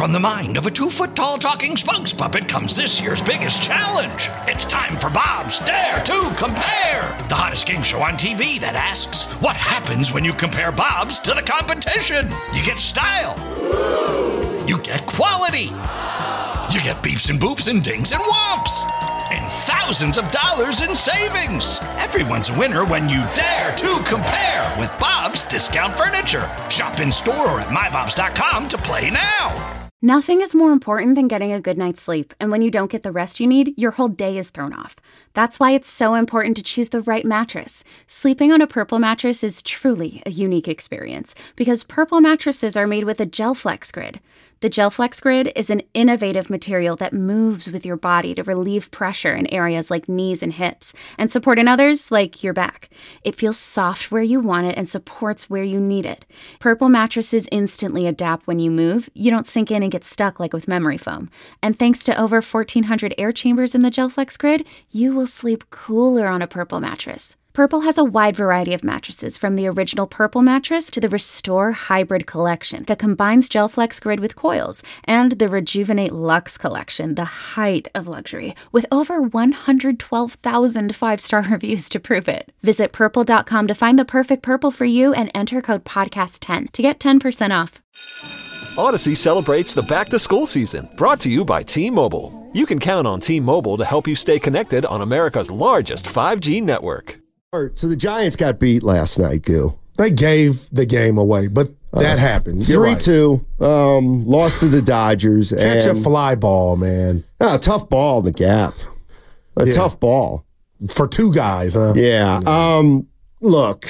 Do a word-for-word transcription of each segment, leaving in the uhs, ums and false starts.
from the mind of a two-foot-tall talking spokes puppet comes this year's biggest challenge. It's time for Bob's Dare to Compare, the hottest game show on T V that asks, what happens when you compare Bobs to the competition? You get style. You get quality. You get beeps and boops and dings and whomps. And thousands of dollars in savings. Everyone's a winner when you dare to compare with Bob's Discount Furniture. Shop in store or at my bobs dot com to play now. Nothing is more important than getting a good night's sleep, and when you don't get the rest you need, your whole day is thrown off. That's why it's so important to choose the right mattress. Sleeping on a Purple mattress is truly a unique experience, because Purple mattresses are made with a GelFlex Grid. The GelFlex Grid is an innovative material that moves with your body to relieve pressure in areas like knees and hips, and support in others like your back. It feels soft where you want it and supports where you need it. Purple mattresses instantly adapt when you move. You don't sink in and get stuck like with memory foam. And thanks to over fourteen hundred air chambers in the GelFlex Grid, you will sleep cooler on a Purple mattress. Purple has a wide variety of mattresses, from the original Purple mattress to the Restore Hybrid collection that combines GelFlex Grid with coils, and the Rejuvenate Luxe collection, the height of luxury, with over one hundred twelve thousand five-star reviews to prove it. Visit purple dot com to find the perfect Purple for you and enter code podcast ten to get ten percent off. Odyssey celebrates the back-to-school season, brought to you by T-Mobile. You can count on T-Mobile to help you stay connected on America's largest five G network. So the Giants got beat last night, Goo. They gave the game away, but that uh, happened. three two, right. um, lost to the Dodgers. Catch and, a fly ball, man. Oh, a tough ball in the gap. A yeah. tough ball. For two guys, huh? Yeah. yeah. Um, look.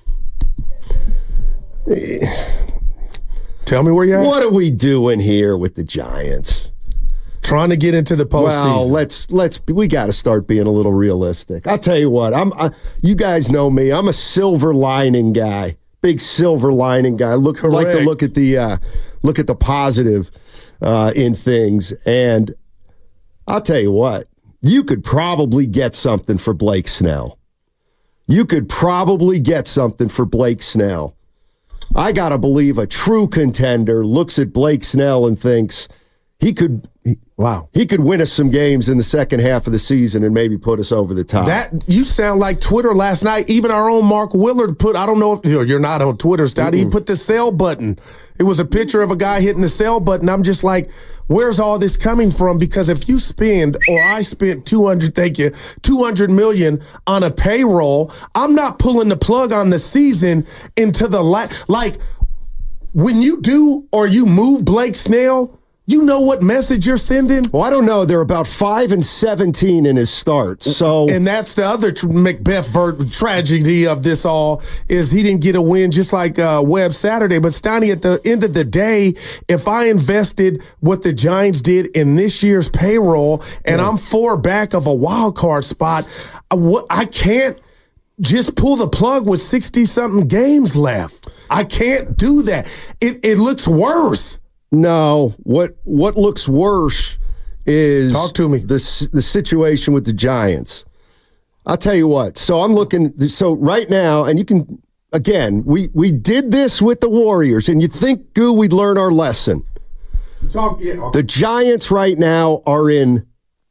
Tell me where you're at. What are we doing here with the Giants? Trying to get into the postseason. Well, let's let's we got to start being a little realistic. I'll tell you what. I'm. I, you guys know me. I'm a silver lining guy. Big silver lining guy. Look, Correct. like to look at the uh, look at the positive uh, in things. And I'll tell you what. You could probably get something for Blake Snell. You could probably get something for Blake Snell. I got to believe a true contender looks at Blake Snell and thinks he could. Wow. He could win us some games in the second half of the season and maybe put us over the top. That you sound like Twitter last night. Even our own Mark Willard put, I don't know if you're not on Twitter, Scotty. Mm-mm. He put the sell button. It was a picture of a guy hitting the sell button. I'm just like, where's all this coming from? Because if you spend, or I spent two hundred, thank you, two hundred million on a payroll, I'm not pulling the plug on the season into the, la- like, when you do or you move Blake Snell, you know what message you're sending? Well, I don't know. They're about five and seventeen in his starts. So, and that's the other tr- Macbeth ver- tragedy of this all is he didn't get a win, just like uh, Webb Saturday. But Steiny, at the end of the day, if I invested what the Giants did in this year's payroll, and yeah. I'm four back of a wild card spot, I, what, I can't just pull the plug with sixty something games left. I can't do that. It it looks worse. No, what what looks worse is Talk to me. the the situation with the Giants. I'll tell you what. So I'm looking. So right now, and you can again, we we did this with the Warriors, and you'd think, Goo, we'd learn our lesson. Talk, yeah. The Giants right now are in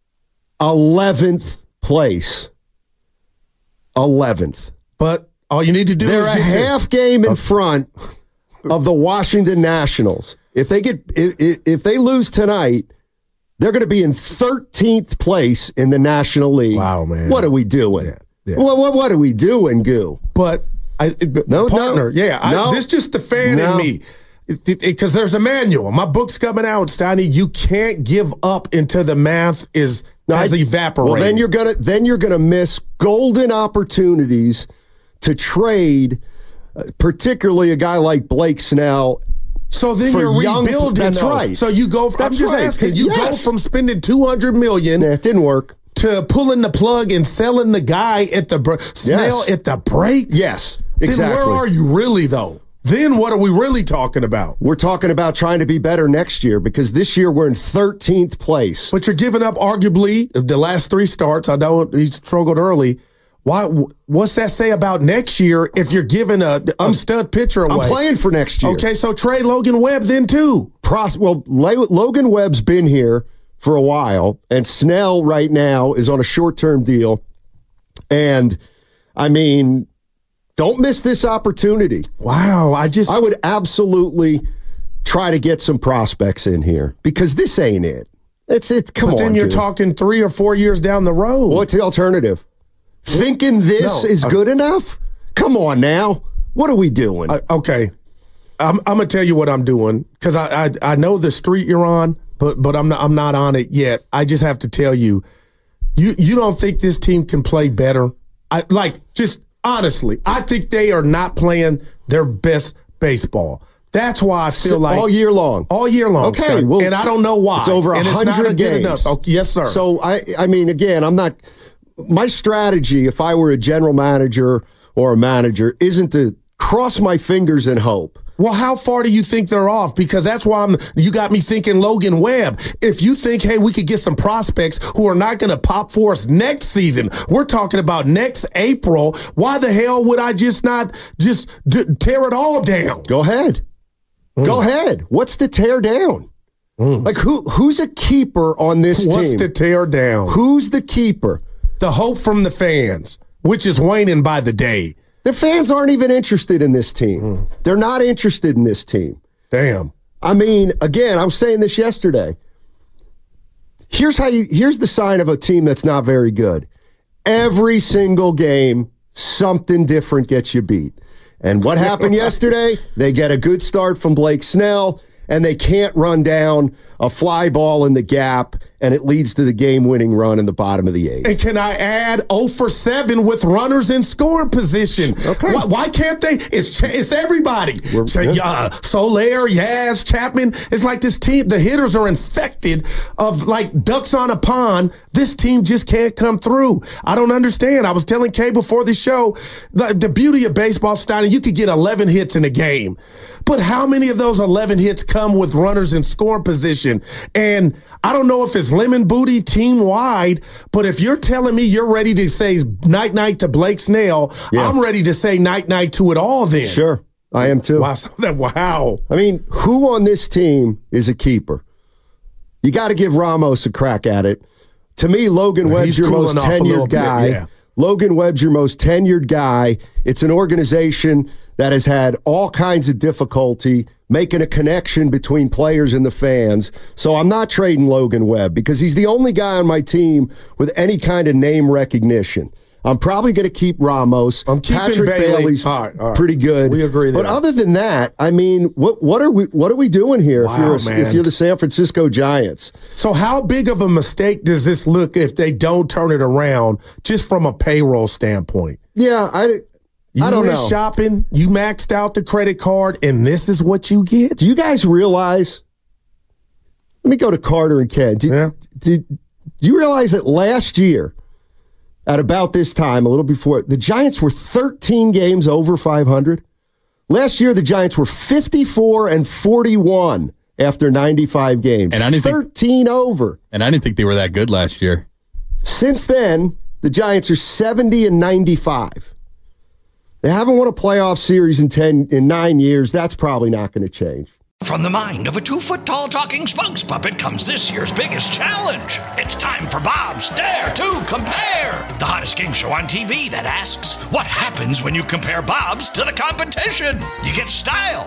eleventh place. eleventh, but all you need to do They're is a get half game in front of the Washington Nationals. If they get if, if they lose tonight, they're going to be in thirteenth place in the National League. Wow, man! What are we doing? Yeah, yeah. What, what what are we doing, Goo? But I, no, partner, no, yeah, I, no, this is just the fan no. in me. Because there's a manual. My book's coming out, Steiny. You can't give up until the math is no, has I, evaporated. Well, then you're gonna then you're gonna miss golden opportunities to trade, uh, particularly a guy like Blake Snell. So then For you're young, rebuilding. that's though. right. So you go. That's I'm just right. asking. You Yes. go from spending two hundred million. Nah, it didn't work. To pulling the plug and selling the guy at the br- Snell Yes. at the break. Yes, exactly. Then where are you really though? Then what are we really talking about? We're talking about trying to be better next year because this year we're in thirteenth place. But you're giving up arguably the last three starts. I know he struggled early. Why? What's that say about next year if you're giving a, a stud pitcher away? I'm playing for next year. Okay, so trade Logan Webb then too. Pros- well, Logan Webb's been here for a while, and Snell right now is on a short-term deal. And, I mean, don't miss this opportunity. Wow, I just... I would absolutely try to get some prospects in here because this ain't it. It's it. Come but on, then you're dude. talking three or four years down the road. What's the alternative? Thinking this no, is uh, good enough? Come on now. What are we doing? Uh, okay. I'm, I'm going to tell you what I'm doing because I, I I know the street you're on, but but I'm not, I'm not on it yet. I just have to tell you, you you don't think this team can play better? I like just honestly, I think they are not playing their best baseball. That's why I feel so, like all year long, all year long. Okay, Scott, well, and I don't know why. It's over a hundred games. Oh, yes, sir. So I I mean, again, I'm not. My strategy, if I were a general manager or a manager, isn't to cross my fingers and hope. Well, how far do you think they're off? Because that's why I'm. You got me thinking Logan Webb. If you think, hey, we could get some prospects who are not going to pop for us next season, we're talking about next April. Why the hell would I just not just d- tear it all down? Go ahead. Mm. Go ahead. What's to tear down? Mm. Like who? Who's a keeper on this What's team? What's to tear down? Who's the keeper? The hope from the fans, which is waning by the day. The fans aren't even interested in this team. Mm. They're not interested in this team. Damn. I mean, again, I was saying this yesterday. Here's how you, here's the sign of a team that's not very good. Every single game, something different gets you beat. And what happened yesterday? They get a good start from Blake Snell, and they can't run down a fly ball in the gap, and it leads to the game-winning run in the bottom of the eighth. And can I add oh for seven with runners in scoring position? Okay. Why, why can't they? It's it's everybody. Ch- yeah. uh, Soler, Yaz, Chapman. It's like this team, the hitters are infected of like ducks on a pond. This team just can't come through. I don't understand. I was telling Kay before the show, the, the beauty of baseball, Steiner, you could get eleven hits in a game. But how many of those eleven hits come with runners in scoring position? And I don't know if it's lemon booty team wide, but if you're telling me you're ready to say night night to Blake Snell, yeah. I'm ready to say night night to it all then. Sure, I am too. Wow. wow. I mean, who on this team is a keeper? You got to give Ramos a crack at it. To me, Logan Webb's He's your most tenured guy. Bit, yeah. Logan Webb's your most tenured guy. It's an organization that has had all kinds of difficulty making a connection between players and the fans. So I'm not trading Logan Webb because he's the only guy on my team with any kind of name recognition. I'm probably going to keep Ramos. I'm keeping Patrick Bailey. Bailey's all right, all right. pretty good. We agree there. But other than that, I mean, what what are we what are we doing here wow, if you're a, man. if you're the San Francisco Giants? So how big of a mistake does this look if they don't turn it around just from a payroll standpoint? Yeah, I You I don't went know. shopping, you maxed out the credit card, and this is what you get? Do you guys realize? Let me go to Carter and Ken. Did, yeah. did, do you realize that last year, at about this time, a little before, the Giants were thirteen games over five hundred? Last year, the Giants were fifty-four and forty-one after ninety-five games. And I didn't thirteen think, over. And I didn't think they were that good last year. Since then, the Giants are seventy and ninety-five. They haven't won a playoff series in ten in nine years. That's probably not going to change. From the mind of a two-foot-tall talking spokes puppet comes this year's biggest challenge. It's time for Bob's Dare to Compare, the hottest game show on T V that asks, what happens when you compare Bob's to the competition? You get style.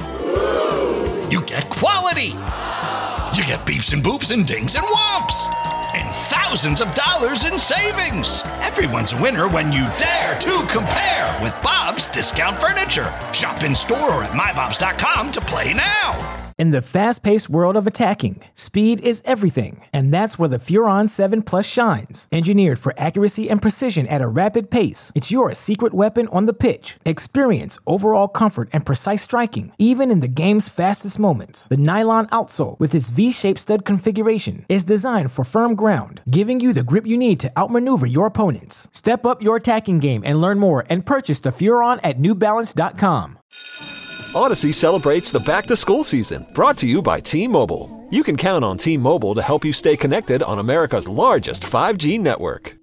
You get quality. You get beeps and boops and dings and whomps. And thousands of dollars in savings. Everyone's a winner when you dare to compare with Bob's Discount Furniture. Shop in store or at my bobs dot com to play now. In the fast-paced world of attacking, speed is everything, and that's where the Furon seven Plus shines. Engineered for accuracy and precision at a rapid pace, it's your secret weapon on the pitch. Experience overall comfort and precise striking, even in the game's fastest moments. The nylon outsole, with its V-shaped stud configuration, is designed for firm ground, giving you the grip you need to outmaneuver your opponents. Step up your attacking game and learn more and purchase the Furon at new balance dot com. Odyssey celebrates the back-to-school season, brought to you by T-Mobile. You can count on T-Mobile to help you stay connected on America's largest five G network.